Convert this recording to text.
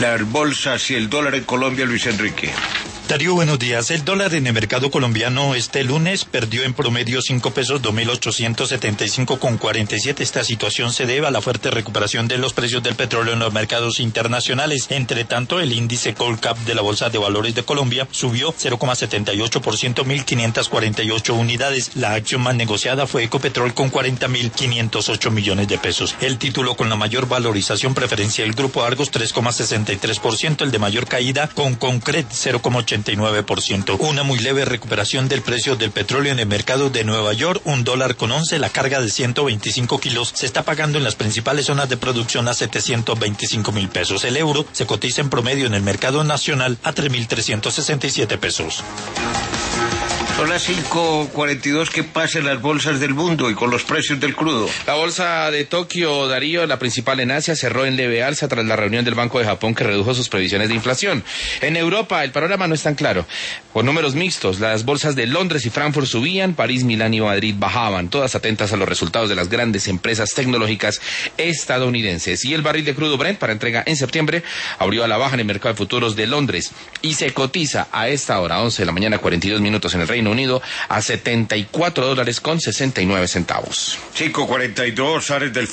las bolsas y el dólar en Colombia, Luis Enrique. Darío, buenos días. El dólar en el mercado colombiano este lunes perdió en promedio 5 pesos, 2.875,47. Esta situación se debe a la fuerte recuperación de los precios del petróleo en los mercados internacionales. Entre tanto, el índice Colcap de la Bolsa de Valores de Colombia subió 0,78%, 1.548 unidades. La acción más negociada fue Ecopetrol con 40.508 millones de pesos. El título con la mayor valorización preferencia del Grupo Argos, 3,63%. El de mayor caída con Concret, 0,89%. Una muy leve recuperación del precio del petróleo en el mercado de Nueva York, $1.11. La carga de 125 kilos se está pagando en las principales zonas de producción a 725,000 pesos. El euro se cotiza en promedio en el mercado nacional a 3.367 pesos. Son las 5:42, ¿qué pasa en las bolsas del mundo y con los precios del crudo? La bolsa de Tokio, Darío, la principal en Asia, cerró en leve alza tras la reunión del Banco de Japón que redujo sus previsiones de inflación. En Europa, el panorama no es tan claro. Por números mixtos, las bolsas de Londres y Frankfurt subían, París, Milán y Madrid bajaban, todas atentas a los resultados de las grandes empresas tecnológicas estadounidenses. Y el barril de crudo Brent para entrega en septiembre abrió a la baja en el mercado de futuros de Londres y se cotiza a esta hora, 11 de la mañana, 42 minutos en el Reino Unido, a $74.69. 5:42, Ares del